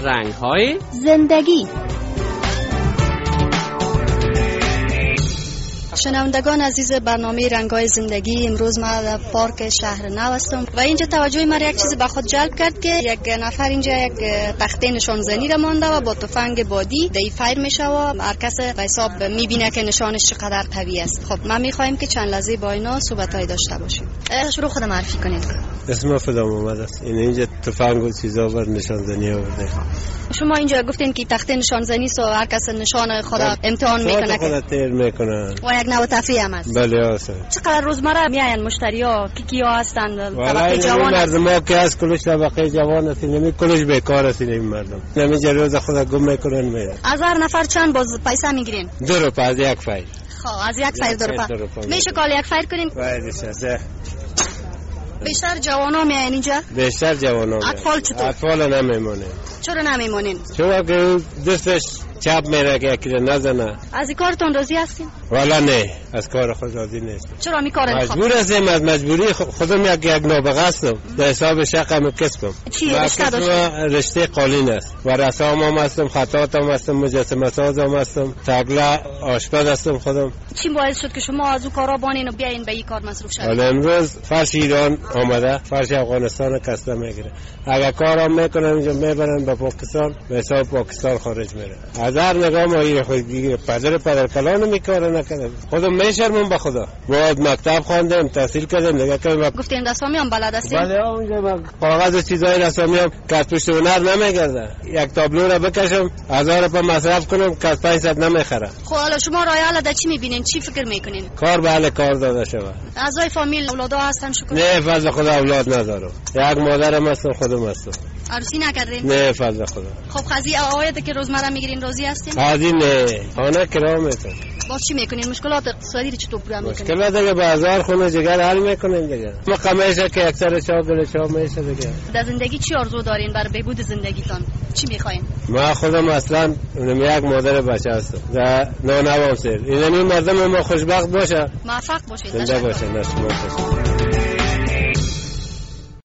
رنگ‌های زندگی. شنوندگان عزیز برنامه رنگ‌های زندگی، امروز ما در پارک شهر نو هستم و اینجا توجه ما یک چیز به خود جلب کرد که یک نفر اینجا یک تخته نشانزنی را مانده و با تفنگ بادی دی فایر میشه و هر کس به حساب میبینه که نشانش چقدر قوی است. خب ما میخوایم که چند لحظه با اینا صحبتای داشته باشیم. شروع خود معرفی کنید. اسم خودم اومد است. اینجا تفنگ و چیزا بر نشانزنی آورده. شما اینجا گفتین که تخته نشانزنی سو هر کس نشان خود امتحان میکنه که خود تیر میکنه و یک نوع تفریح هم است. بله است. چقدر روزمره میاین مشتریا کیا هستند؟ طبقه جوان مردم که از کلش طبقه جوان است، نمی کلش بیکار است این مردم. نمی روز خود گم میکنن میره. از هر نفر چند باز پیسه میگیرین؟ 2 روپیه از یک فایر. خب از یک فایر 2 روپیه. میشه کال یک فایر کنین؟ بله. بیشتر جوانا میاین اینجا؟ بیشتر جوانا. اطفال چطور؟ اطفال نمیمونن. چرا نمیمونین؟ چون که دستش چپ میره که یکی نزنه. از این کارتون راضی هستین؟ والا نه، از کار خود راضی نیست. چرا می کار انتخاب؟ مجبور هستم، از مجبوری خودم یک نابغه هستم. در حساب شقم کسبم. چی رشته داشت؟ رشته قالین است. و رسام هم هستم، خطاط هم هستم، مجسمه ساز هم هستم، تگله آشپز هستم خودم. چی باعث شد که شما از اون کارا بانین و بیاین به این کار مصروف شوید؟ حالا امروز فرش ایران آمده، فرش افغانستان کسته میگیره. اگر کارام میکنن اینجا میبرن به پاکستان، به حساب پاکستان خارج میره. از هر نگاه ما خود دیگه پدر کلان میکاره نکنه. خودم میشرمم به خدا. بعد مکتب خواندم، تحصیل کردم، دیگه که گفتین رسامی هم بلد هستین؟ بله اونجا کاغذ و چیزای رسامی هم که پشت هنر نمیگرده. یک تابلو را بکشم 1000 روپیه مصرف کنم که 500 نمیخره. خب حالا شما رایال ده چی میبینین؟ چی فکر میکنین؟ کار بله کار داده شود. اعضای فامیل اولادا هستن شکر؟ نه فضل خدا اولاد ندارم. یک مادرم هستم خودم هستم. عروسی نکردین؟ نه فضل خدا. خب قضیه عواید که روزمره میگیرین راضی هستین؟ قضیه نه. خانه کرایه میتون. با چی میکنین؟ مشکلات اقتصادی رو چطور پورا میکنین؟ مشکلات دیگه بازار خونه جگر حل میکنین دیگه. ما قمیشه که اکثر چا میشه دیگه. در زندگی چی آرزو دارین برای بهبود زندگیتان؟ چی میخواین؟ ما خودم اصلا یک مادر بچه هستم. در نانوام سر. این مردم ما خوشبخت باشه. موفق باشید. زنده باشه.